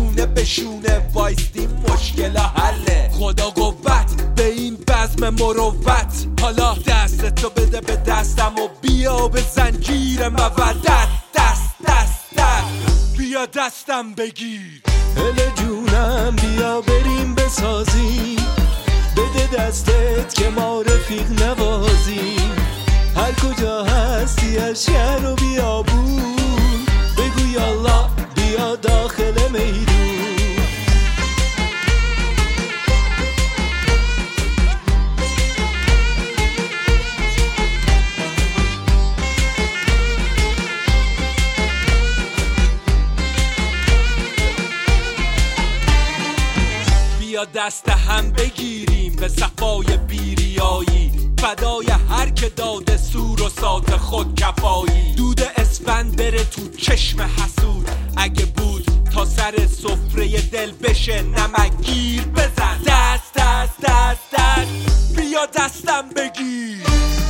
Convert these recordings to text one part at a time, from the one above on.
شونه به شونه وایستیم مشکل حله. خدا قوت به این بزم مروت، حالا دستتو بده به دستم و بیا به زنجیر مودت. دست دست دست بیا دستم بگیر. هله جونم بیا بریم بسازیم، بده دستت که ما رفیق نوازیم. هر کجا هستی از شهر و بیابون، بگو یالا بیا داخل میدون. بیا دست هم بگیریم به صفای بیریایی، فدای هر که داده سور و سات خود کفایی. دود اسفند بره تو چشم حسود، اگه بود تا سر سفره دل بشه نمکگیر بزن. دست دست دست دست بیا دستم بگیر.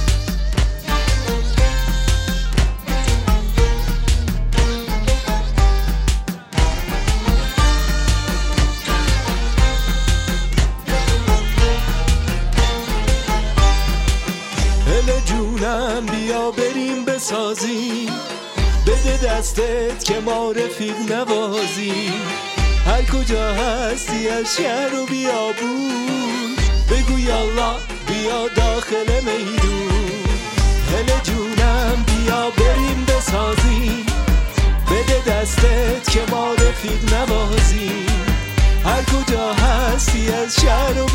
هله جونم بیا بریم بسازیم، بده دستت که ما رفیق نوازیم. هر کجا هستی از شهر و بیابون، بگو یالا بیا داخل میدون. هله جونم بیا بریم بسازیم، بده دستت که ما رفیق نوازیم. هر کجا هستی از شهر و